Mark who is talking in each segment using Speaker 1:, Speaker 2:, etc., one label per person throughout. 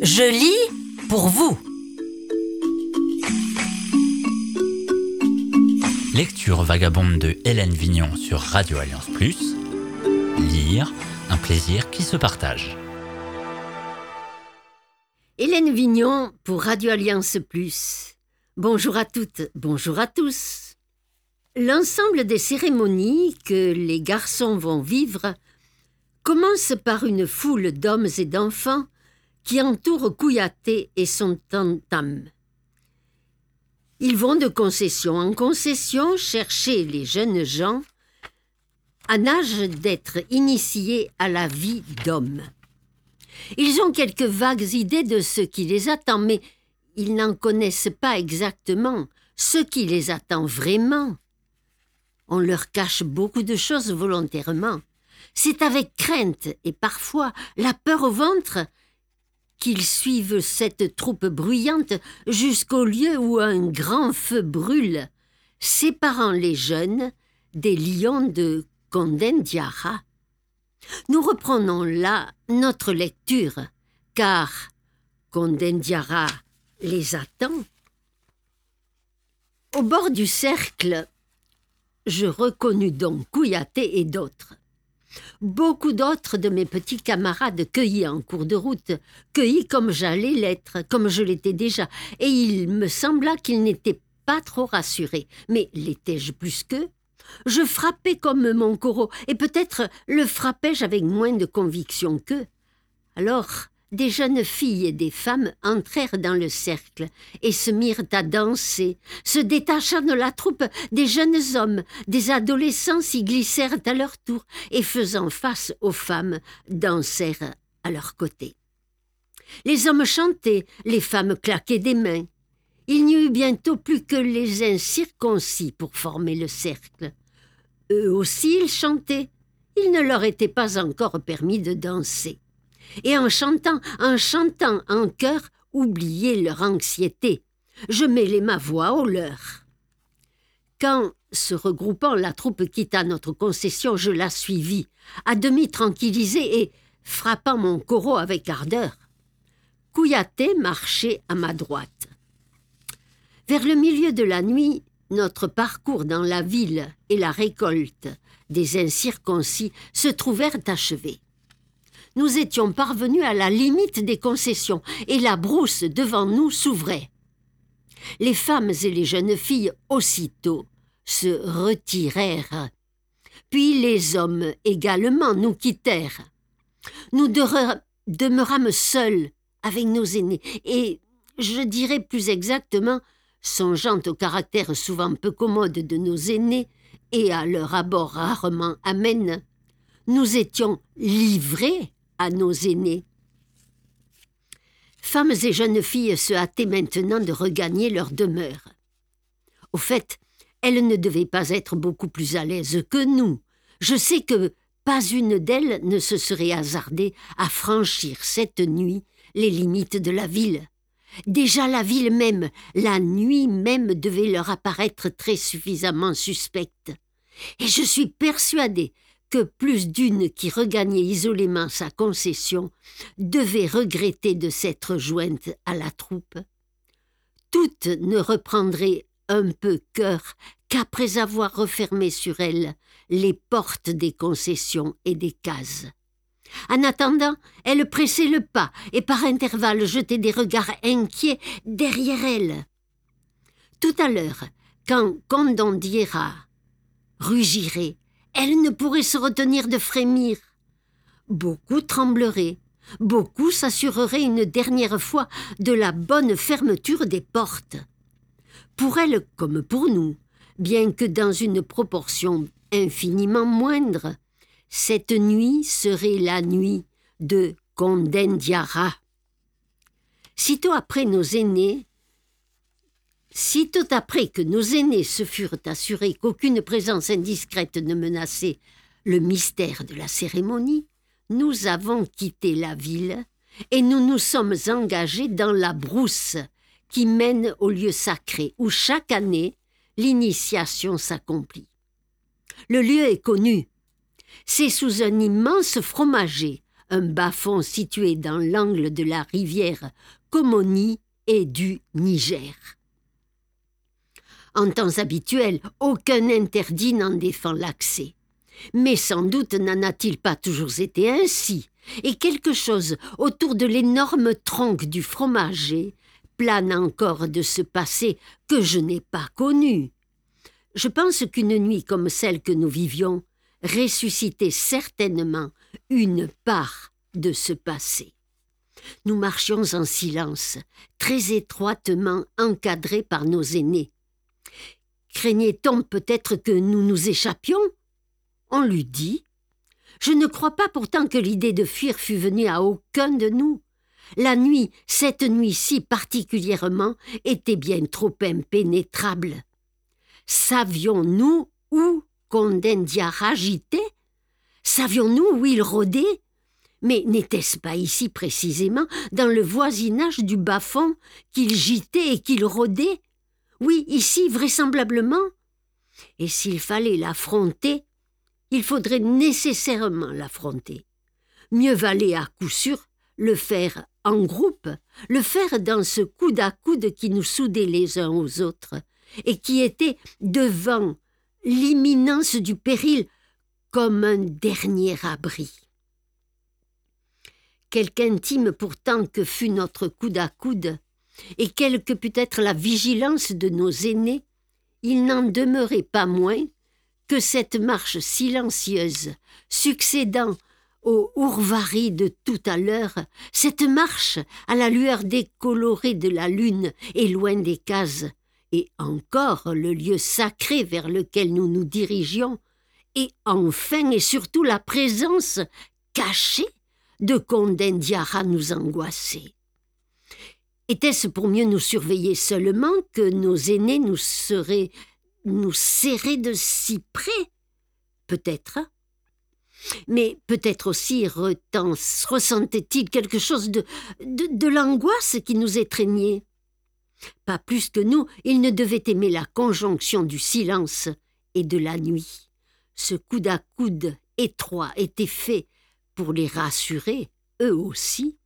Speaker 1: Je lis pour vous. Lecture vagabonde de Hélène Vignon sur Radio Alliance Plus. Lire, un plaisir qui se partage.
Speaker 2: Hélène Vignon pour Radio Alliance Plus. Bonjour à toutes, bonjour à tous. L'ensemble des cérémonies que les garçons vont vivre commence par une foule d'hommes et d'enfants qui entourent Kouyaté et son tam-tam. Ils vont de concession en concession chercher les jeunes gens en âge d'être initiés à la vie d'homme. Ils ont quelques vagues idées de ce qui les attend, mais ils n'en connaissent pas exactement ce qui les attend vraiment. On leur cache beaucoup de choses volontairement. C'est avec crainte et parfois la peur au ventre qu'ils suivent cette troupe bruyante jusqu'au lieu où un grand feu brûle, séparant les jeunes des lions de Kondendiara. Nous reprenons là notre lecture, car Kondendiara les attend. Au bord du cercle, je reconnus donc Kouyaté et d'autres. Beaucoup d'autres de mes petits camarades cueillis en cours de route, cueillis comme j'allais l'être, comme je l'étais déjà, et il me sembla qu'ils n'étaient pas trop rassurés. Mais l'étais-je plus qu'eux ? Je frappais comme mon corot, et peut-être le frappais-je avec moins de conviction qu'eux. Alors, des jeunes filles et des femmes entrèrent dans le cercle et se mirent à danser. Se détachant de la troupe, des jeunes hommes, des adolescents s'y glissèrent à leur tour et faisant face aux femmes, dansèrent à leur côté. Les hommes chantaient, les femmes claquaient des mains. Il n'y eut bientôt plus que les incirconcis pour former le cercle. Eux aussi ils chantaient. Il ne leur était pas encore permis de danser. Et en chantant en chœur, oubliaient leur anxiété. Je mêlais ma voix aux leurs. Quand, se regroupant, la troupe quitta notre concession, je la suivis, à demi tranquillisée et frappant mon corot avec ardeur. Kouyaté marchait à ma droite. Vers le milieu de la nuit, notre parcours dans la ville et la récolte des incirconcis se trouvèrent achevés. Nous étions parvenus à la limite des concessions et la brousse devant nous s'ouvrait. Les femmes et les jeunes filles aussitôt se retirèrent. Puis les hommes également nous quittèrent. Nous demeurâmes seuls avec nos aînés et, je dirais plus exactement, songeant au caractère souvent peu commode de nos aînés et à leur abord rarement amène, nous étions livrés à nos aînés. Femmes et jeunes filles se hâtaient maintenant de regagner leur demeure. Au fait, elles ne devaient pas être beaucoup plus à l'aise que nous. Je sais que pas une d'elles ne se serait hasardée à franchir cette nuit les limites de la ville. Déjà la ville même, la nuit même devait leur apparaître très suffisamment suspecte. Et je suis persuadée que plus d'une qui regagnait isolément sa concession devait regretter de s'être jointe à la troupe. Toutes ne reprendraient un peu cœur qu'après avoir refermé sur elles les portes des concessions et des cases. En attendant, elles pressaient le pas et par intervalles jetaient des regards inquiets derrière elles. Tout à l'heure, quand Kondendiara rugirait, elles ne pourraient se retenir de frémir. Beaucoup trembleraient, beaucoup s'assureraient une dernière fois de la bonne fermeture des portes. Pour elles comme pour nous, bien que dans une proportion infiniment moindre, cette nuit serait la nuit de Kondendiara. Sitôt après que nos aînés se furent assurés qu'aucune présence indiscrète ne menaçait le mystère de la cérémonie, nous avons quitté la ville et nous nous sommes engagés dans la brousse qui mène au lieu sacré où chaque année l'initiation s'accomplit. Le lieu est connu. C'est sous un immense fromager, un bas-fond situé dans l'angle de la rivière Komoni et du Niger. En temps habituel, aucun interdit n'en défend l'accès. Mais sans doute n'en a-t-il pas toujours été ainsi, et quelque chose autour de l'énorme tronc du fromager plane encore de ce passé que je n'ai pas connu. Je pense qu'une nuit comme celle que nous vivions ressuscitait certainement une part de ce passé. Nous marchions en silence, très étroitement encadrés par nos aînés. Craignait-on peut-être que nous nous échappions ? On l'eût dit. Je ne crois pas pourtant que l'idée de fuir fût venue à aucun de nous. La nuit, cette nuit-ci particulièrement, était bien trop impénétrable. Savions-nous où Kondendiara gîtait ? Savions-nous où il rôdait ? Mais n'était-ce pas ici précisément, dans le voisinage du bas-fond, qu'il gîtait et qu'il rôdait ? Oui, ici, vraisemblablement. Et s'il fallait l'affronter, il faudrait nécessairement l'affronter. Mieux valait à coup sûr le faire en groupe, le faire dans ce coude à coude qui nous soudait les uns aux autres et qui était devant l'imminence du péril comme un dernier abri. Quelque intime pourtant que fût notre coude à coude, et quelle que pût être la vigilance de nos aînés, il n'en demeurait pas moins que cette marche silencieuse, succédant au ourvari de tout à l'heure, cette marche à la lueur décolorée de la lune et loin des cases, et encore le lieu sacré vers lequel nous nous dirigions, et enfin et surtout la présence cachée de Kondendiara nous angoissait. Était-ce pour mieux nous surveiller seulement que nos aînés nous serraient de si près ? Peut-être. Mais peut-être aussi ressentait-il quelque chose de l'angoisse qui nous étreignait. Pas plus que nous, il ne devait aimer la conjonction du silence et de la nuit. Ce coude à coude étroit était fait pour les rassurer, eux aussi.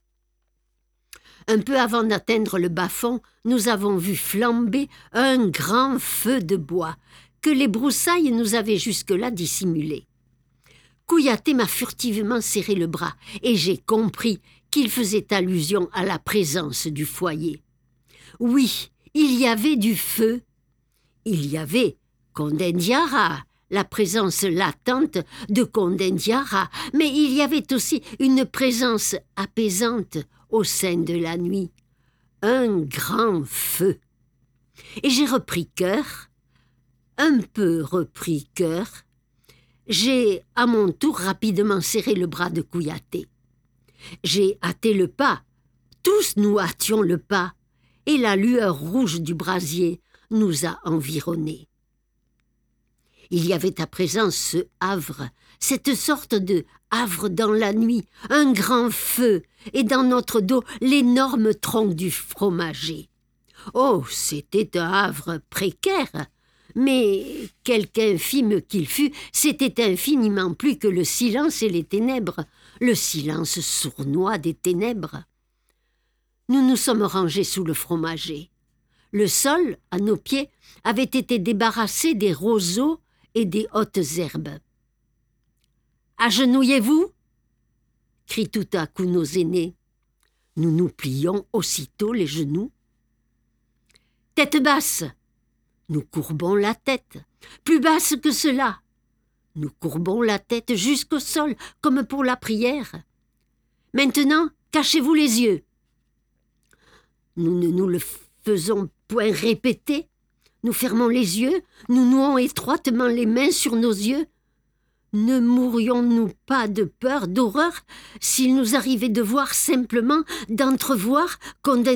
Speaker 2: Un peu avant d'atteindre le bas-fond, nous avons vu flamber un grand feu de bois que les broussailles nous avaient jusque-là dissimulé. Kouyaté m'a furtivement serré le bras et j'ai compris qu'il faisait allusion à la présence du foyer. Oui, il y avait du feu. Il y avait Kondendiara, la présence latente de Kondendiara, mais il y avait aussi une présence apaisante au sein de la nuit, un grand feu. Et j'ai repris cœur, un peu repris cœur. J'ai à mon tour rapidement serré le bras de Kouyaté. J'ai hâté le pas, tous nous hâtions le pas, et la lueur rouge du brasier nous a environnés. Il y avait à présent ce havre, cette sorte de havre dans la nuit, un grand feu, et dans notre dos l'énorme tronc du fromager. Oh, c'était un havre précaire, mais quelque infime qu'il fût, c'était infiniment plus que le silence et les ténèbres, le silence sournois des ténèbres. Nous nous sommes rangés sous le fromager. Le sol, à nos pieds, avait été débarrassé des roseaux et des hautes herbes. « Agenouillez-vous » crient tout à coup nos aînés. Nous nous plions aussitôt les genoux. « Tête basse » nous courbons la tête. Plus basse que cela. Nous courbons la tête jusqu'au sol, comme pour la prière. Maintenant, cachez-vous les yeux. Nous ne nous le faisons point répéter. Nous fermons les yeux, nous nouons étroitement les mains sur nos yeux. Ne mourions-nous pas de peur, d'horreur, s'il nous arrivait de voir simplement, d'entrevoir Kondendiara ?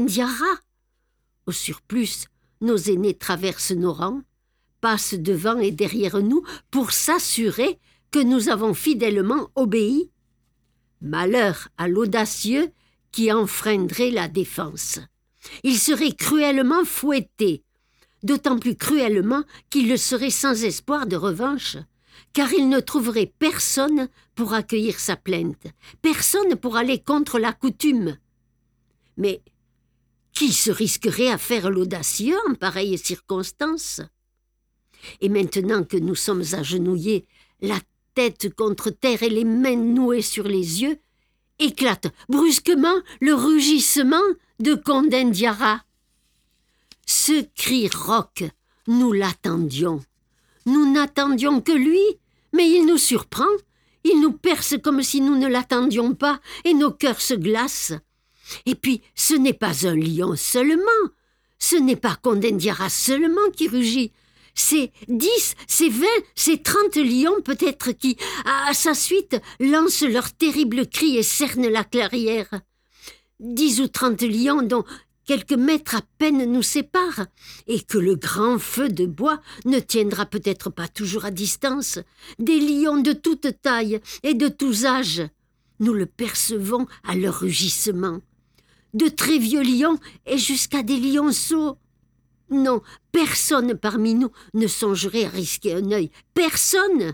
Speaker 2: Au surplus, nos aînés traversent nos rangs, passent devant et derrière nous pour s'assurer que nous avons fidèlement obéi. Malheur à l'audacieux qui enfreindrait la défense. Il serait cruellement fouetté, d'autant plus cruellement qu'il le serait sans espoir de revanche. car il ne trouverait personne pour accueillir sa plainte, personne pour aller contre la coutume. Mais qui se risquerait à faire l'audacieux en pareille circonstance? Et maintenant que nous sommes agenouillés, la tête contre terre et les mains nouées sur les yeux, éclate brusquement le rugissement de Kondendiara. Ce cri rauque, nous l'attendions. Nous n'attendions que lui, mais il nous surprend. Il nous perce comme si nous ne l'attendions pas, et nos cœurs se glacent. Et puis, ce n'est pas un lion seulement, ce n'est pas Kondendiara seulement qui rugit. C'est 10, c'est 20, c'est 30 lions peut-être qui, à sa suite, lancent leurs terribles cris et cernent la clairière. 10 ou 30 lions dont quelques mètres à peine nous séparent, et que le grand feu de bois ne tiendra peut-être pas toujours à distance. Des lions de toute taille et de tous âges. Nous le percevons à leur rugissement. De très vieux lions et jusqu'à des lionceaux. Non, personne parmi nous ne songerait à risquer un œil. Personne.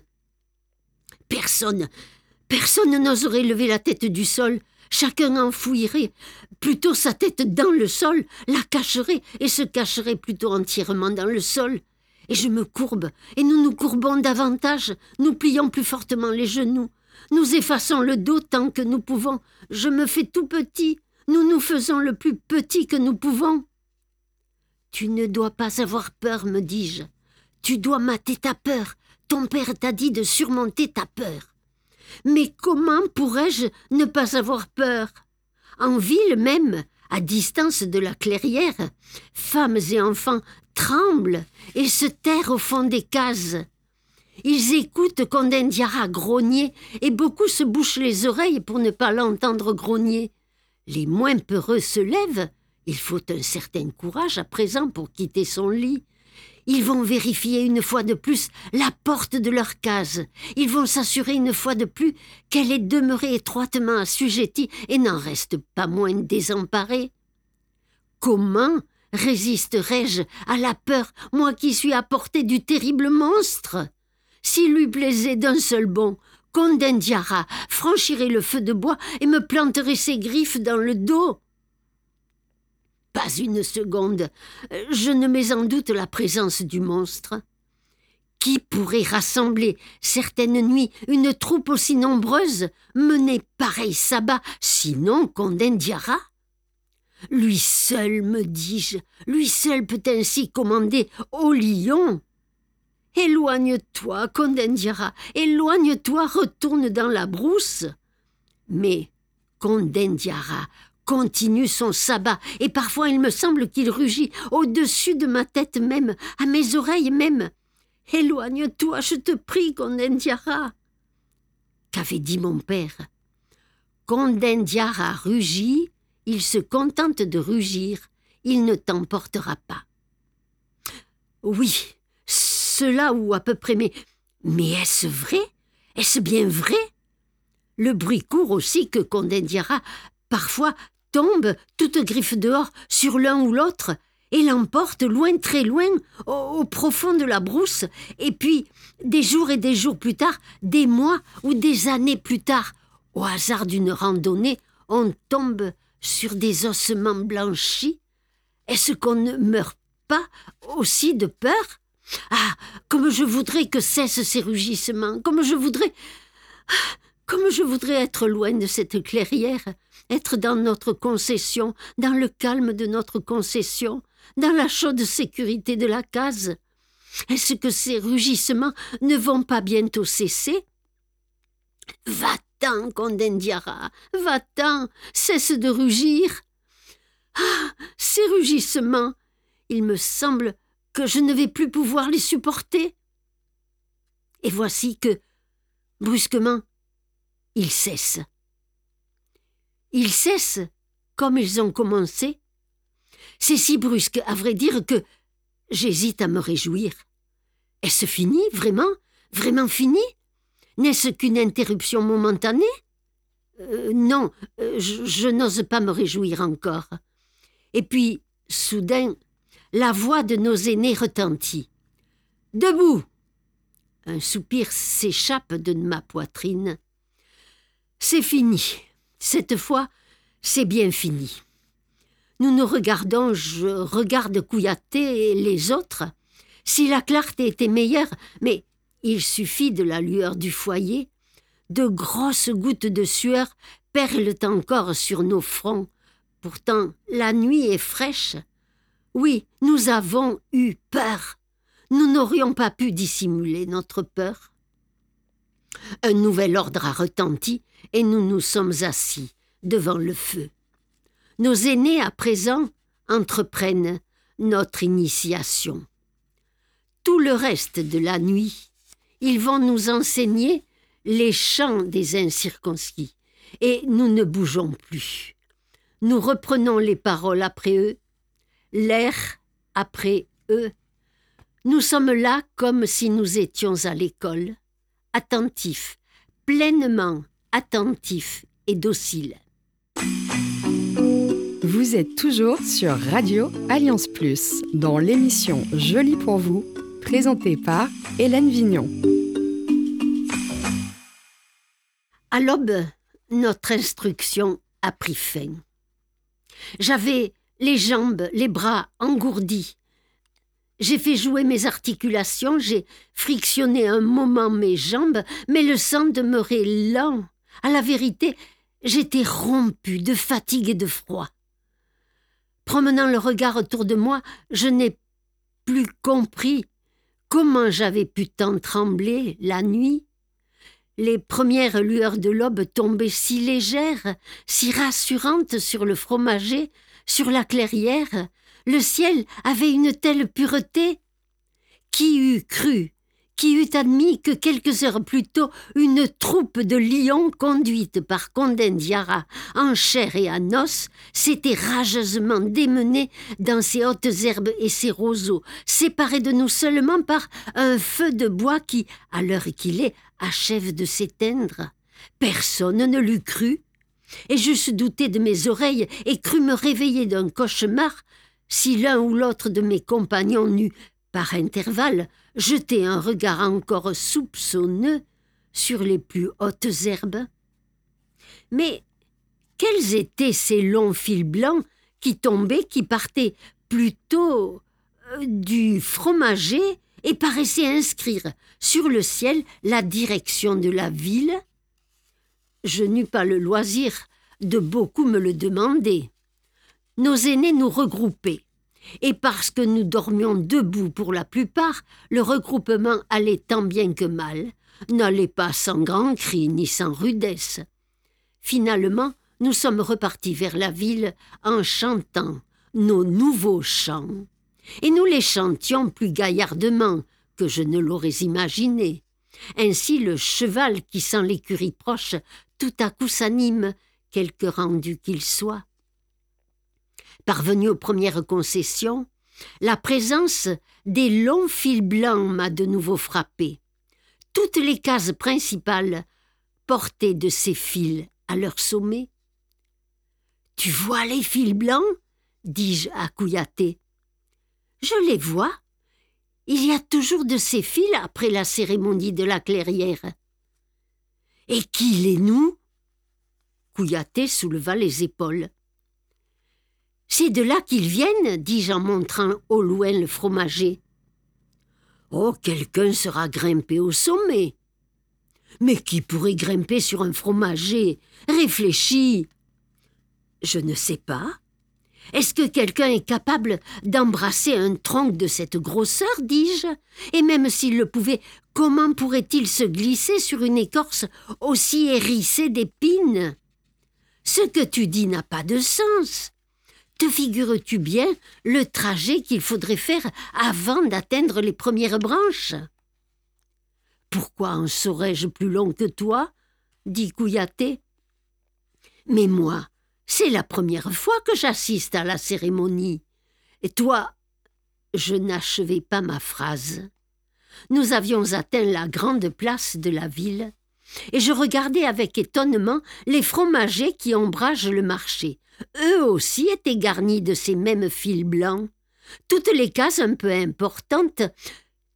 Speaker 2: Personne n'oserait lever la tête du sol. Chacun enfouirait plutôt sa tête dans le sol, la cacherait et se cacherait plutôt entièrement dans le sol. Et je me courbe, et nous nous courbons davantage, nous plions plus fortement les genoux, nous effaçons le dos tant que nous pouvons. Je me fais tout petit, nous nous faisons le plus petit que nous pouvons. Tu ne dois pas avoir peur, me dis-je. Tu dois mater ta peur. Ton père t'a dit de surmonter ta peur. Mais comment pourrais-je ne pas avoir peur? En ville même, à distance de la clairière, femmes et enfants tremblent et se terrent au fond des cases. Ils écoutent Kondendiara grogner et beaucoup se bouchent les oreilles pour ne pas l'entendre grogner. Les moins peureux se lèvent. Il faut un certain courage à présent pour quitter son lit. Ils vont vérifier une fois de plus la porte de leur case. Ils vont s'assurer une fois de plus qu'elle est demeurée étroitement assujettie et n'en reste pas moins désemparée. Comment résisterai-je à la peur, moi qui suis à portée du terrible monstre? S'il lui plaisait d'un seul bond, Kondendiara franchirait le feu de bois et me planterait ses griffes dans le dos. Pas une seconde, je ne mets en doute la présence du monstre. Qui pourrait rassembler certaines nuits une troupe aussi nombreuse, mener pareil sabbat, sinon Kondendiara? Lui seul, me dis-je, lui seul peut ainsi commander au lion. Éloigne-toi, Kondendiara, éloigne-toi, retourne dans la brousse. Mais Kondendiara continue son sabbat, et parfois il me semble qu'il rugit au-dessus de ma tête même, à mes oreilles même. Éloigne-toi, je te prie, Kondendiara. Qu'avait dit mon père? Kondendiara rugit, il se contente de rugir, il ne t'emportera pas. Oui, cela ou à peu près, mais est-ce vrai? Est-ce bien vrai? Le bruit court aussi que Kondendiara, parfois, tombe, toute griffe dehors, sur l'un ou l'autre, et l'emporte loin, très loin, au profond de la brousse, et puis, des jours et des jours plus tard, des mois ou des années plus tard, au hasard d'une randonnée, on tombe sur des ossements blanchis. Est-ce qu'on ne meurt pas aussi de peur? Ah, comme je voudrais que cessent ces rugissements, comme je voudrais être loin de cette clairière, être dans notre concession, dans le calme de notre concession, dans la chaude sécurité de la case. Est-ce que ces rugissements ne vont pas bientôt cesser? Va-t'en, Kondendiara, va-t'en, cesse de rugir. Ah, ces rugissements, il me semble que je ne vais plus pouvoir les supporter. Et voici que, brusquement, ils cessent. Ils cessent comme ils ont commencé. C'est si brusque, à vrai dire, que j'hésite à me réjouir. Est-ce fini, vraiment? Vraiment fini? N'est-ce qu'une interruption momentanée? Non, je n'ose pas me réjouir encore. Et puis, soudain, la voix de nos aînés retentit. « Debout ! Un soupir s'échappe de ma poitrine. C'est fini. Cette fois, c'est bien fini. Nous nous regardons, je regarde Kouyaté et les autres. Si la clarté était meilleure, mais il suffit de la lueur du foyer, de grosses gouttes de sueur perlent encore sur nos fronts. Pourtant, la nuit est fraîche. Oui, nous avons eu peur. Nous n'aurions pas pu dissimuler notre peur. Un nouvel ordre a retenti et nous nous sommes assis devant le feu. Nos aînés, à présent, entreprennent notre initiation. Tout le reste de la nuit, ils vont nous enseigner les chants des incirconcis, et nous ne bougeons plus. Nous reprenons les paroles après eux, l'air après eux. Nous sommes là comme si nous étions à l'école, attentifs, pleinement attentifs et dociles.
Speaker 3: Vous êtes toujours sur Radio Alliance Plus, dans l'émission Je lis pour vous, présentée par Hélène Vignon.
Speaker 2: À l'aube, notre instruction a pris fin. J'avais les jambes, les bras engourdis. J'ai fait jouer mes articulations, j'ai frictionné un moment mes jambes, mais le sang demeurait lent. À la vérité, j'étais rompue de fatigue et de froid. Promenant le regard autour de moi, je n'ai plus compris comment j'avais pu tant trembler la nuit. Les premières lueurs de l'aube tombaient si légères, si rassurantes sur le fromager, sur la clairière. Le ciel avait une telle pureté. Qui eût cru, qui eût admis que quelques heures plus tôt, une troupe de lions conduite par Condé Diarra en chair et en os s'était rageusement démenée dans ces hautes herbes et ces roseaux, séparés de nous seulement par un feu de bois qui, à l'heure qu'il est, achève de s'éteindre. Personne ne l'eût cru. Et j'eusse douté de mes oreilles et cru me réveiller d'un cauchemar si l'un ou l'autre de mes compagnons n'eût, par intervalles, jeté un regard encore soupçonneux sur les plus hautes herbes. Mais quels étaient ces longs fils blancs qui tombaient, qui partaient plutôt du fromager et paraissaient inscrire sur le ciel la direction de la ville? Je n'eus pas le loisir de beaucoup me le demander. Nos aînés nous regroupaient, et parce que nous dormions debout pour la plupart, le regroupement allait tant bien que mal, n'allait pas sans grands cris ni sans rudesse. Finalement, nous sommes repartis vers la ville en chantant nos nouveaux chants, et nous les chantions plus gaillardement que je ne l'aurais imaginé. Ainsi le cheval qui sent l'écurie proche tout à coup s'anime, quelque rendu qu'il soit. Parvenu aux premières concessions, la présence des longs fils blancs m'a de nouveau frappé. Toutes les cases principales portaient de ces fils à leur sommet. « Tu vois les fils blancs ?» dis-je à Kouyaté. « Je les vois. Il y a toujours de ces fils après la cérémonie de la clairière. »« Et qui les noue ?» Kouyaté souleva les épaules. « C'est de là qu'ils viennent, dis-je en montrant au loin le fromager. Oh, quelqu'un sera grimpé au sommet. Mais qui pourrait grimper sur un fromager? Réfléchis. Je ne sais pas. Est-ce que quelqu'un est capable d'embrasser un tronc de cette grosseur, dis-je? Et même s'il le pouvait, comment pourrait-il se glisser sur une écorce aussi hérissée d'épines? Ce que tu dis n'a pas de sens. Te figures-tu bien le trajet qu'il faudrait faire avant d'atteindre les premières branches? Pourquoi en saurais-je plus long que toi? Dit Kouyaté. Mais moi, c'est la première fois que j'assiste à la cérémonie. Et toi, je n'achevai pas ma phrase. Nous avions atteint la grande place de la ville, et je regardais avec étonnement les fromagers qui ombragent le marché. Eux aussi étaient garnis de ces mêmes fils blancs. Toutes les cases un peu importantes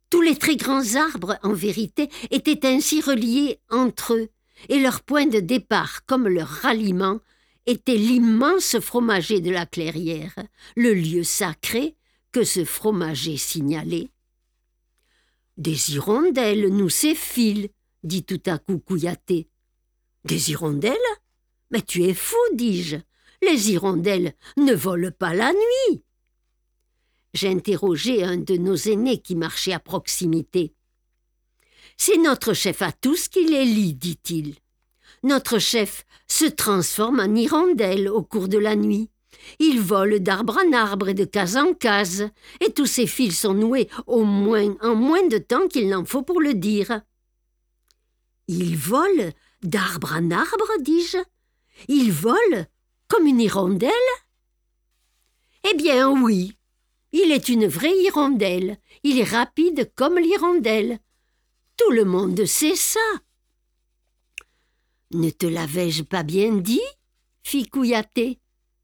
Speaker 2: Tous les très grands arbres, en vérité, étaient ainsi reliés entre eux, et leur point de départ, comme leur ralliement, était l'immense fromager de la clairière, le lieu sacré que ce fromager signalait. « Des hirondelles nous s'effilent, dit tout à coup Kouyaté. « Des hirondelles ? Mais tu es fou, dis-je. Les hirondelles ne volent pas la nuit. » J'interrogeai un de nos aînés qui marchait à proximité. « C'est notre chef à tous qui les lit, dit-il. Notre chef se transforme en hirondelle au cours de la nuit. Il vole d'arbre en arbre et de case en case, et tous ses fils sont noués en moins de temps qu'il n'en faut pour le dire. »« Il vole d'arbre en arbre, dis-je. Il vole comme une hirondelle ?»« Eh bien oui, il est une vraie hirondelle. Il est rapide comme l'hirondelle. Tout le monde sait ça. » « Ne te l'avais-je pas bien dit ?» fit Kouyaté.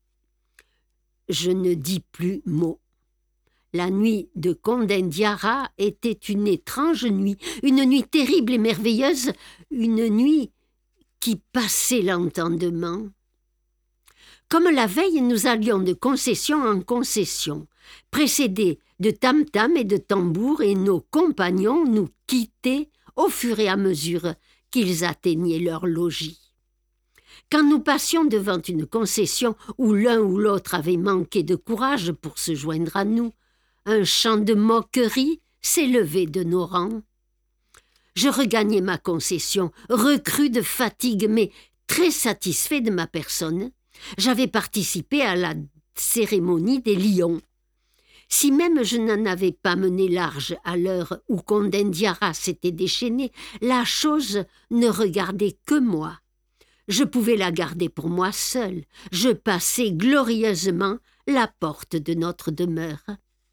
Speaker 2: Je ne dis plus mot. La nuit de Kondendiara était une étrange nuit, une nuit terrible et merveilleuse, une nuit qui passait l'entendement. Comme la veille, nous allions de concession en concession, précédés de tam-tam et de tambours, et nos compagnons nous quittaient au fur et à mesure qu'ils atteignaient leur logis. Quand nous passions devant une concession où l'un ou l'autre avait manqué de courage pour se joindre à nous, un chant de moquerie s'élevait de nos rangs. Je regagnai ma concession, recrue de fatigue, mais très satisfait de ma personne. J'avais participé à la cérémonie des lions. Si même je n'en avais pas mené large à l'heure où Kondendiara s'était déchaîné, la chose ne regardait que moi. Je pouvais la garder pour moi seule. Je passai glorieusement la porte de notre demeure.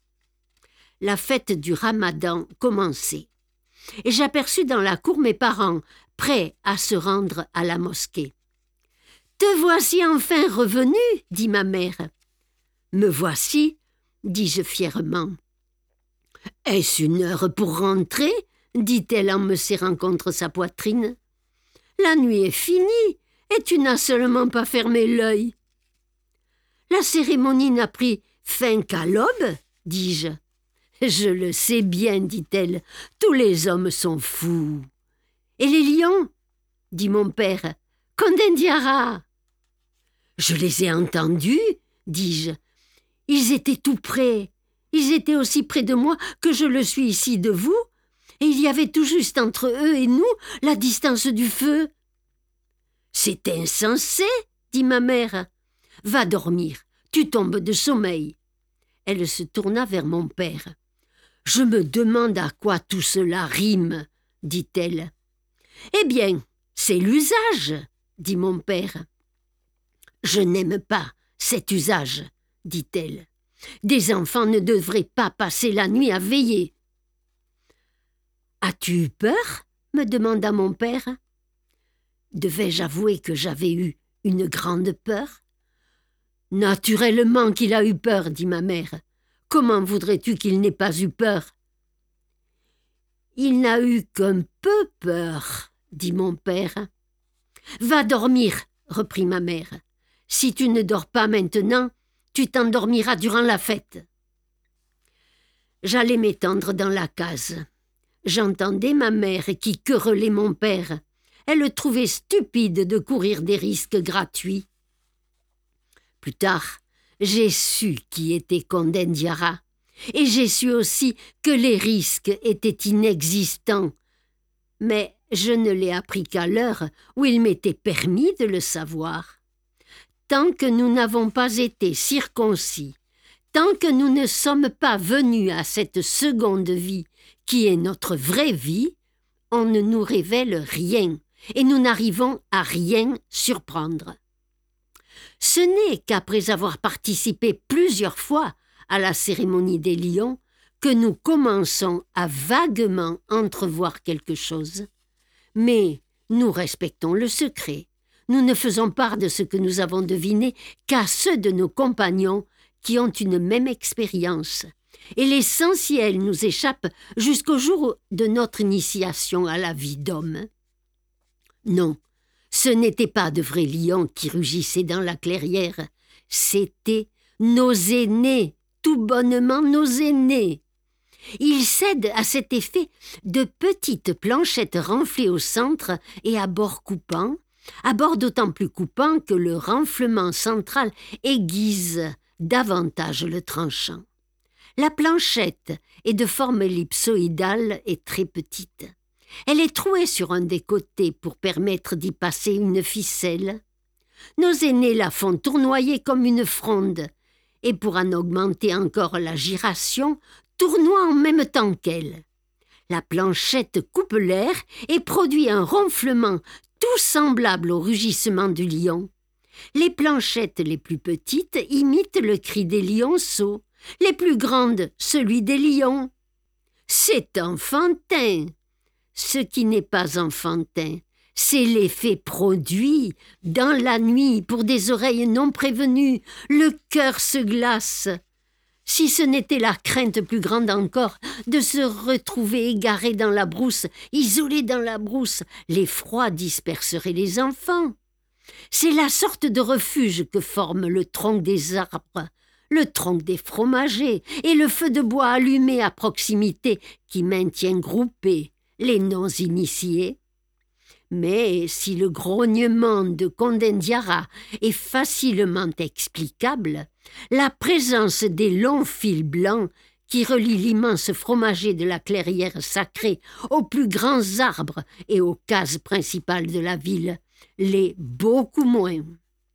Speaker 2: La fête du Ramadan commençait, et j'aperçus dans la cour mes parents, prêts à se rendre à la mosquée. « Te voici enfin revenu, dit ma mère. « Me voici, dis-je fièrement. « Est-ce une heure pour rentrer ?» dit-elle en me serrant contre sa poitrine. « La nuit est finie, et tu n'as seulement pas fermé l'œil. »« La cérémonie n'a pris fin qu'à l'aube, dis-je. »« Je le sais bien, dit-elle, tous les hommes sont fous. »« Et les lions ?» dit mon père. « Kondendiara !»« Je les ai entendus, dis-je. Ils étaient tout près. Ils étaient aussi près de moi que je le suis ici de vous, et il y avait tout juste entre eux et nous la distance du feu. »« C'est insensé, dit ma mère. Va dormir, tu tombes de sommeil. » Elle se tourna vers mon père. « Je me demande à quoi tout cela rime, dit-elle. »« Eh bien, c'est l'usage, dit mon père. »« Je n'aime pas cet usage, dit-elle. Des enfants ne devraient pas passer la nuit à veiller. »« As-tu eu peur ?» me demanda mon père. Devais-je avouer que j'avais eu une grande peur ? Naturellement qu'il a eu peur, dit ma mère. Comment voudrais-tu qu'il n'ait pas eu peur ? Il n'a eu qu'un peu peur, dit mon père. Va dormir, reprit ma mère. Si tu ne dors pas maintenant, tu t'endormiras durant la fête. J'allais m'étendre dans la case. J'entendais ma mère qui querellait mon père. Elle le trouvait stupide de courir des risques gratuits. Plus tard, j'ai su qui était Kondendiara, et j'ai su aussi que les risques étaient inexistants. Mais je ne l'ai appris qu'à l'heure où il m'était permis de le savoir. Tant que nous n'avons pas été circoncis, tant que nous ne sommes pas venus à cette seconde vie qui est notre vraie vie, on ne nous révèle rien et nous n'arrivons à rien surprendre. Ce n'est qu'après avoir participé plusieurs fois à la cérémonie des lions que nous commençons à vaguement entrevoir quelque chose. Mais nous respectons le secret. Nous ne faisons part de ce que nous avons deviné qu'à ceux de nos compagnons qui ont une même expérience Et l'essentiel nous échappe jusqu'au jour de notre initiation à la vie d'homme. Non, ce n'étaient pas de vrais lions qui rugissaient dans la clairière, c'étaient nos aînés, tout bonnement nos aînés. Ils cèdent à cet effet de petites planchettes renflées au centre et à bord coupant, à bord d'autant plus coupant que le renflement central aiguise davantage le tranchant. La planchette est de forme ellipsoïdale et très petite. Elle est trouée sur un des côtés pour permettre d'y passer une ficelle. Nos aînés la font tournoyer comme une fronde, et pour en augmenter encore la giration, tournoient en même temps qu'elle. La planchette coupe l'air et produit un ronflement tout semblable au rugissement du lion. Les planchettes les plus petites imitent le cri des lionceaux, les plus grandes celui des lions. C'est enfantin. Ce qui n'est pas enfantin, c'est l'effet produit dans la nuit pour des oreilles non prévenues. Le cœur se glace. Si ce n'était la crainte plus grande encore de se retrouver égaré dans la brousse, isolé dans la brousse, l'effroi disperserait les enfants. C'est la sorte de refuge que forment le tronc des arbres, le tronc des fromagers et le feu de bois allumé à proximité qui maintient groupés les non-initiés. Mais si le grognement de Kondendiara est facilement explicable, la présence des longs fils blancs qui relient l'immense fromager de la clairière sacrée aux plus grands arbres et aux cases principales de la ville l'est beaucoup moins.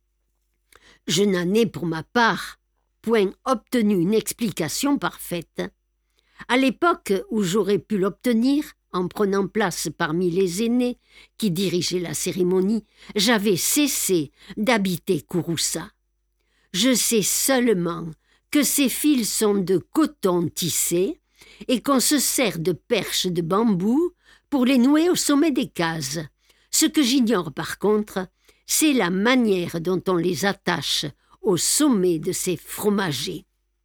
Speaker 2: Je n'en ai pour ma part point obtenu une explication parfaite. À l'époque où j'aurais pu l'obtenir, en prenant place parmi les aînés qui dirigeaient la cérémonie, j'avais cessé d'habiter Kouroussa. Je sais seulement que ces fils sont de coton tissé et qu'on se sert de perches de bambou pour les nouer au sommet des cases. Ce que j'ignore par contre, c'est la manière dont on les attache au sommet de ces fromagers.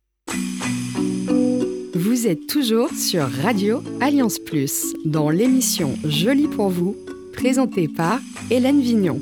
Speaker 3: Vous êtes toujours sur Radio Alliance Plus, dans l'émission Joli pour vous, présentée par Hélène Vignon.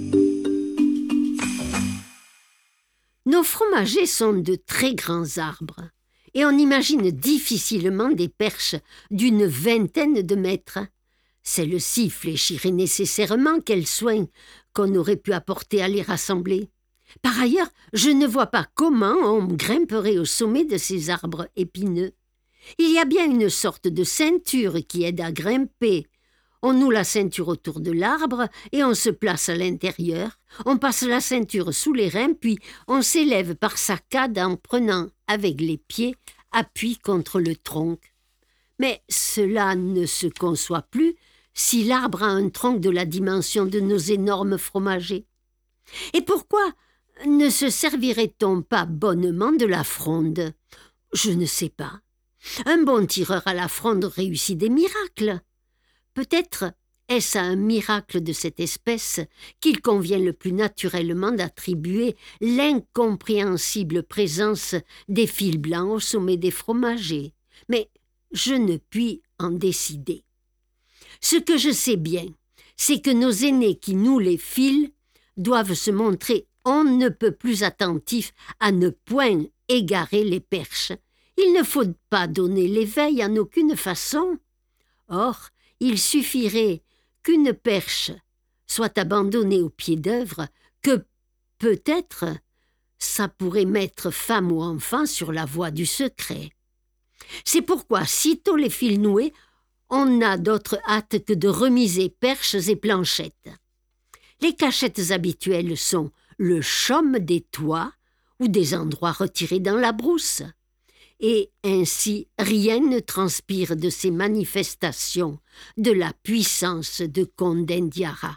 Speaker 2: Nos fromagers sont de très grands arbres, et on imagine difficilement des perches d'une vingtaine de mètres. Celles-ci fléchiraient nécessairement quel soin qu'on aurait pu apporter à les rassembler. Par ailleurs, je ne vois pas comment on grimperait au sommet de ces arbres épineux. Il y a bien une sorte de ceinture qui aide à grimper. On noue la ceinture autour de l'arbre et on se place à l'intérieur. On passe la ceinture sous les reins, puis on s'élève par saccades en prenant, avec les pieds, appui contre le tronc. Mais cela ne se conçoit plus si l'arbre a un tronc de la dimension de nos énormes fromagers. Et pourquoi ne se servirait-on pas bonnement de la fronde? Je ne sais pas. Un bon tireur à la fronde réussit des miracles. Peut-être est-ce à un miracle de cette espèce qu'il convient le plus naturellement d'attribuer l'incompréhensible présence des fils blancs au sommet des fromagers. Mais je ne puis en décider. Ce que je sais bien, c'est que nos aînés qui nouent les fils doivent se montrer on ne peut plus attentifs à ne point égarer les perches. Il ne faut pas donner l'éveil en aucune façon. Or, il suffirait qu'une perche soit abandonnée au pied d'œuvre, que peut-être ça pourrait mettre femme ou enfant sur la voie du secret. C'est pourquoi, sitôt les fils noués, on n'a d'autre hâte que de remiser perches et planchettes. Les cachettes habituelles sont le chaume des toits ou des endroits retirés dans la brousse. Et ainsi rien ne transpire de ces manifestations de la puissance de Kondendiara.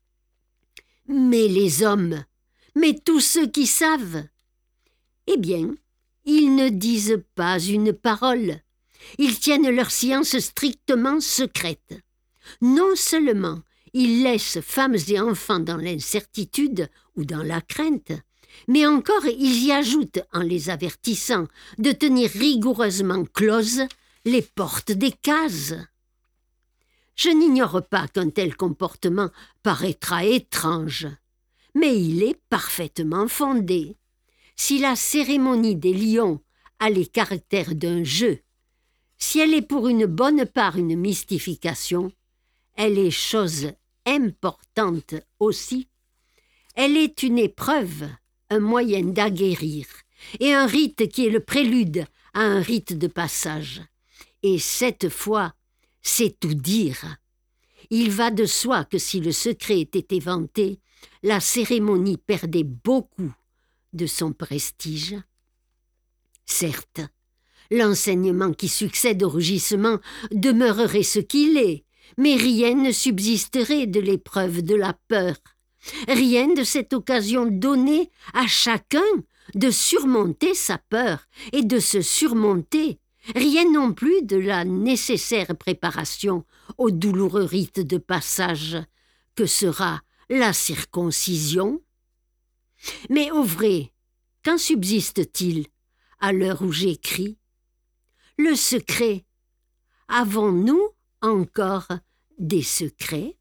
Speaker 2: Mais les hommes, mais tous ceux qui savent, eh bien, ils ne disent pas une parole. Ils tiennent leur science strictement secrète. Non seulement ils laissent femmes et enfants dans l'incertitude ou dans la crainte, Mais encore, ils y ajoutent, en les avertissant, de tenir rigoureusement closes les portes des cases. Je n'ignore pas qu'un tel comportement paraîtra étrange, mais il est parfaitement fondé. Si la cérémonie des lions a les caractères d'un jeu, si elle est pour une bonne part une mystification, elle est chose importante aussi. Elle est une épreuve, un moyen d'aguerrir, et un rite qui est le prélude à un rite de passage. Et cette fois, c'est tout dire. Il va de soi que si le secret était éventé, la cérémonie perdait beaucoup de son prestige. Certes, l'enseignement qui succède au rugissement demeurerait ce qu'il est, mais rien ne subsisterait de l'épreuve de la peur. Rien de cette occasion donnée à chacun de surmonter sa peur et de se surmonter. Rien non plus de la nécessaire préparation au douloureux rite de passage que sera la circoncision. Mais au vrai, qu'en subsiste-t-il à l'heure où j'écris? Le secret. Avons-nous encore des secrets?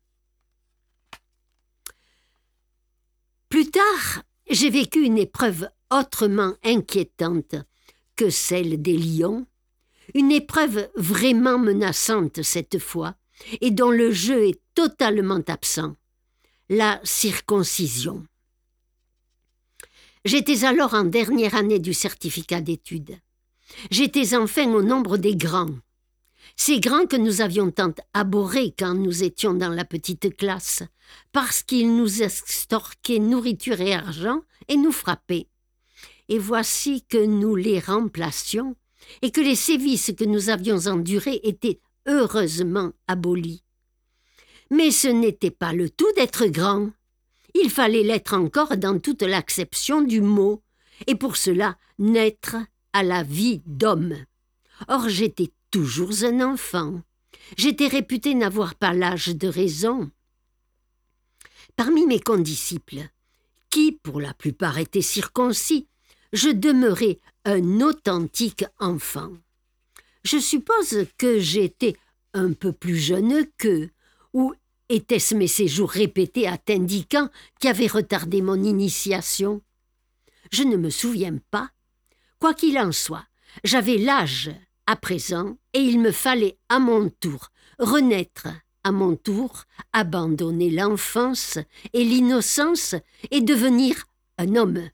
Speaker 2: Plus tard, j'ai vécu une épreuve autrement inquiétante que celle des lions, une épreuve vraiment menaçante cette fois, et dont le jeu est totalement absent, la circoncision. J'étais alors en dernière année du certificat d'études. J'étais enfin au nombre des grands. Ces grands que nous avions tant abhorrés quand nous étions dans la petite classe, parce qu'ils nous extorquaient nourriture et argent et nous frappaient. Et voici que nous les remplacions, et que les sévices que nous avions endurés étaient heureusement abolis. Mais ce n'était pas le tout d'être grand. Il fallait l'être encore dans toute l'acception du mot, et pour cela naître à la vie d'homme. Or j'étais toujours un enfant. J'étais réputé n'avoir pas l'âge de raison. Parmi mes condisciples, qui pour la plupart étaient circoncis, je demeurais un authentique enfant. Je suppose que j'étais un peu plus jeune qu'eux, ou étaient-ce mes séjours répétés à Tindican qui avaient retardé mon initiation? Je ne me souviens pas. Quoi qu'il en soit, j'avais l'âge à présent et il me fallait à mon tour renaître, à mon tour abandonner l'enfance et l'innocence et devenir un homme.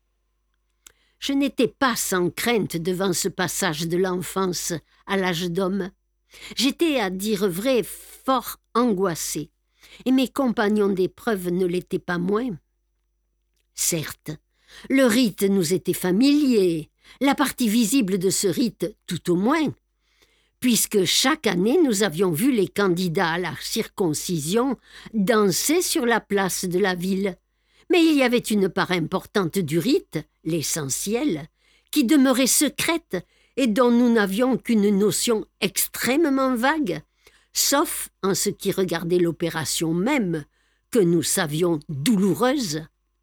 Speaker 2: Je n'étais pas sans crainte devant ce passage de l'enfance à l'âge d'homme. J'étais, à dire vrai, fort angoissé, et mes compagnons d'épreuve ne l'étaient pas moins. Certes, le rite nous était familier, la partie visible de ce rite tout au moins, puisque chaque année nous avions vu les candidats à la circoncision danser sur la place de la ville. Mais il y avait une part importante du rite, l'essentiel, qui demeurait secrète et dont nous n'avions qu'une notion extrêmement vague, sauf en ce qui regardait l'opération même, que nous savions douloureuse.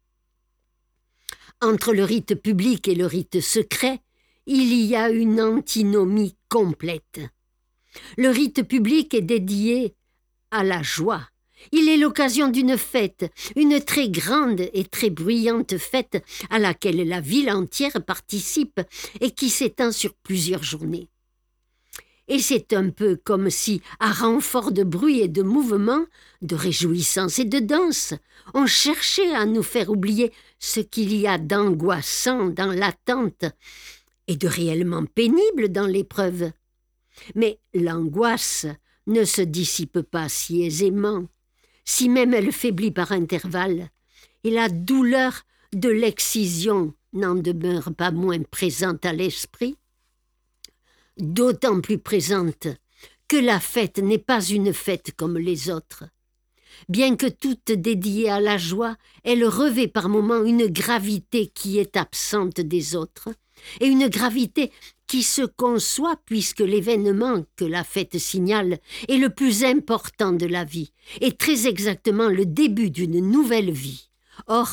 Speaker 2: Entre le rite public et le rite secret, il y a une antinomie complète. Le rite public est dédié à la joie. Il est l'occasion d'une fête, une très grande et très bruyante fête à laquelle la ville entière participe et qui s'étend sur plusieurs journées. Et c'est un peu comme si, à renfort de bruit et de mouvement, de réjouissance et de danse, on cherchait à nous faire oublier ce qu'il y a d'angoissant dans l'attente et de réellement pénible dans l'épreuve. Mais l'angoisse ne se dissipe pas si aisément, si même elle faiblit par intervalles, et la douleur de l'excision n'en demeure pas moins présente à l'esprit, d'autant plus présente que la fête n'est pas une fête comme les autres. Bien que toute dédiée à la joie, elle revêt par moments une gravité qui est absente des autres, et une gravité qui se conçoit puisque l'événement que la fête signale est le plus important de la vie, et très exactement le début d'une nouvelle vie. Or,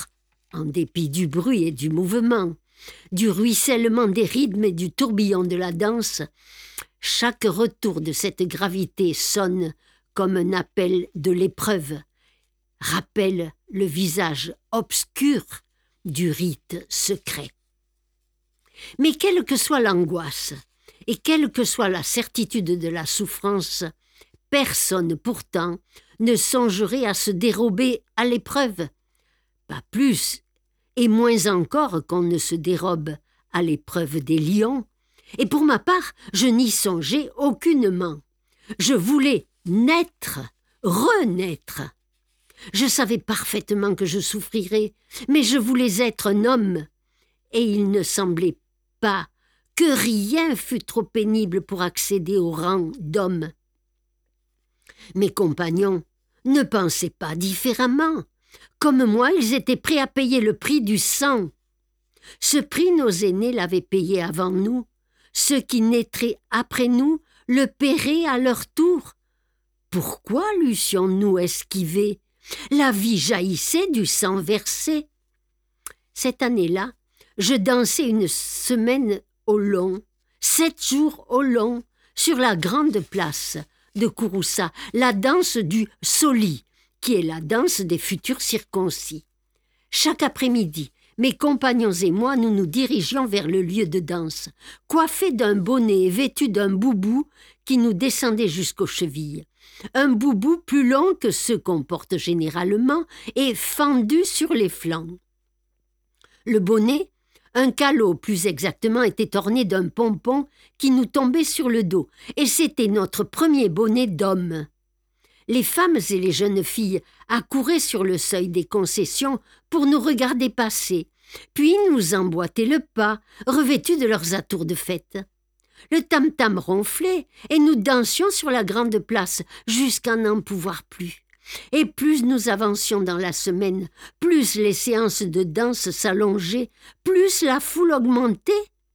Speaker 2: En dépit du bruit et du mouvement, du ruissellement des rythmes et du tourbillon de la danse, chaque retour de cette gravité sonne comme un appel de l'épreuve, rappelle le visage obscur du rite secret. Mais quelle que soit l'angoisse et quelle que soit la certitude de la souffrance, personne pourtant ne songerait à se dérober à l'épreuve. Pas plus et moins encore qu'on ne se dérobe à l'épreuve des lions. Et pour ma part, je n'y songeais aucunement. Je voulais naître, renaître. Je savais parfaitement que je souffrirais, mais je voulais être un homme. Et il ne semblait pas que rien fût trop pénible pour accéder au rang d'homme. Mes compagnons ne pensaient pas différemment. Comme moi, ils étaient prêts à payer le prix du sang. Ce prix, nos aînés l'avaient payé avant nous. Ceux qui naîtraient après nous le paieraient à leur tour. Pourquoi l'eussions-nous esquivé? La vie jaillissait du sang versé. Cette année-là, je dansais une semaine au long, 7 jours au long, sur la grande place de Kouroussa, la danse du Soli, qui est la danse des futurs circoncis. Chaque après-midi, mes compagnons et moi, nous nous dirigions vers le lieu de danse, coiffés d'un bonnet et vêtus d'un boubou qui nous descendait jusqu'aux chevilles. Un boubou plus long que ceux qu'on porte généralement et fendu sur les flancs. Le bonnet, un calot plus exactement, était orné d'un pompon qui nous tombait sur le dos, et c'était notre premier bonnet d'homme. Les femmes et les jeunes filles accouraient sur le seuil des concessions pour nous regarder passer, puis nous emboîtaient le pas, revêtus de leurs atours de fête. Le tam-tam ronflait, et nous dansions sur la grande place jusqu'à n'en pouvoir plus. Et plus nous avancions dans la semaine, plus les séances de danse s'allongeaient, plus la foule augmentait.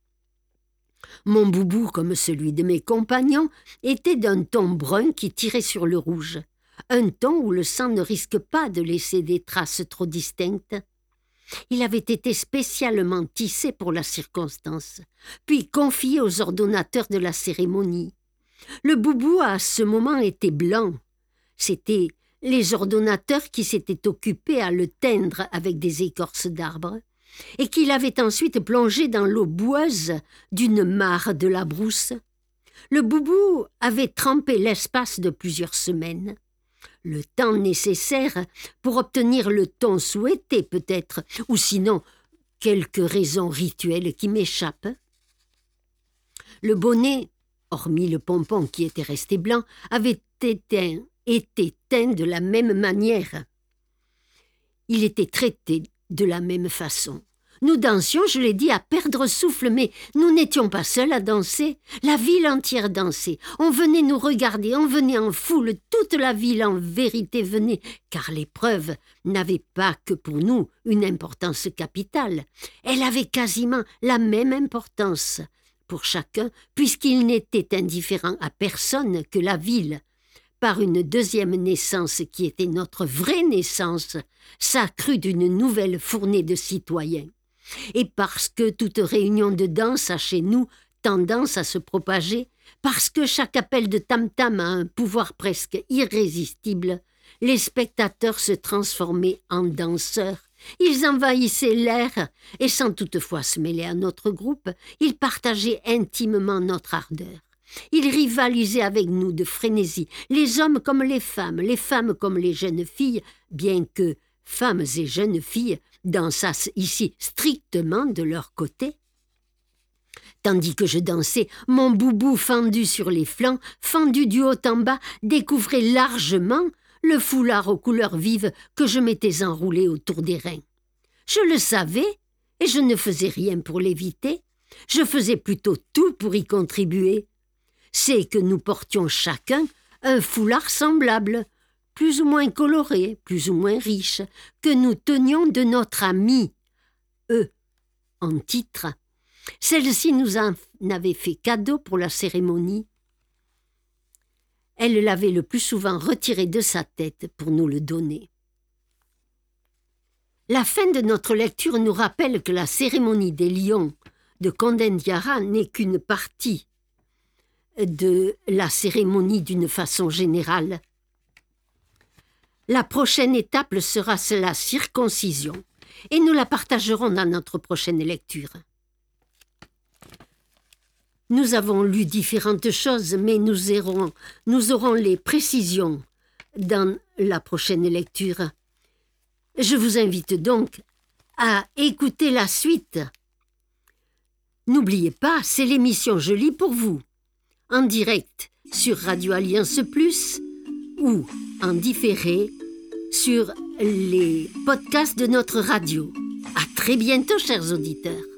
Speaker 2: Mon boubou, comme celui de mes compagnons, était d'un ton brun qui tirait sur le rouge, un ton où le sang ne risque pas de laisser des traces trop distinctes. Il avait été spécialement tissé pour la circonstance, puis confié aux ordonnateurs de la cérémonie. Le boubou à ce moment était blanc. C'étaient les ordonnateurs qui s'étaient occupés à le teindre avec des écorces d'arbres, et qui l'avaient ensuite plongé dans l'eau boueuse d'une mare de la brousse. Le boubou avait trempé l'espace de plusieurs semaines. Le temps nécessaire pour obtenir le ton souhaité peut-être, ou sinon quelque raison rituelle qui m'échappe. Le bonnet, hormis le pompon qui était resté blanc, avait été teint de la même manière. Il était traité de la même façon. Nous dansions, je l'ai dit, à perdre souffle, mais nous n'étions pas seuls à danser. La ville entière dansait. On venait nous regarder, on venait en foule, toute la ville en vérité venait, car l'épreuve n'avait pas que pour nous une importance capitale. Elle avait quasiment la même importance pour chacun, puisqu'il n'était indifférent à personne que la ville. Par une deuxième naissance qui était notre vraie naissance, s'accrut d'une nouvelle fournée de citoyens. Et parce que toute réunion de danse a chez nous tendance à se propager, parce que chaque appel de tam-tam a un pouvoir presque irrésistible, les spectateurs se transformaient en danseurs. Ils envahissaient l'air et sans toutefois se mêler à notre groupe, ils partageaient intimement notre ardeur. Ils rivalisaient avec nous de frénésie, les hommes comme les femmes comme les jeunes filles, bien que femmes et jeunes filles dansassent ici strictement de leur côté. Tandis que je dansais, mon boubou fendu sur les flancs, fendu du haut en bas, découvrait largement le foulard aux couleurs vives que je m'étais enroulé autour des reins. Je le savais, et je ne faisais rien pour l'éviter. Je faisais plutôt tout pour y contribuer. C'est que nous portions chacun un foulard semblable, plus ou moins coloré, plus ou moins riche, que nous tenions de notre ami, eux, en titre. Celle-ci nous en avait fait cadeau pour la cérémonie. Elle l'avait le plus souvent retiré de sa tête pour nous le donner. La fin de notre lecture nous rappelle que la cérémonie des lions de Kondendiara n'est qu'une partie de la cérémonie d'une façon générale. La prochaine étape sera la circoncision, et nous la partagerons dans notre prochaine lecture. Nous avons lu différentes choses, mais nous aurons les précisions dans la prochaine lecture. Je vous invite donc à écouter la suite. N'oubliez pas, c'est l'émission Je lis pour vous, en direct sur Radio Alliance Plus ou en différé sur les podcasts de notre radio. À très bientôt, chers auditeurs.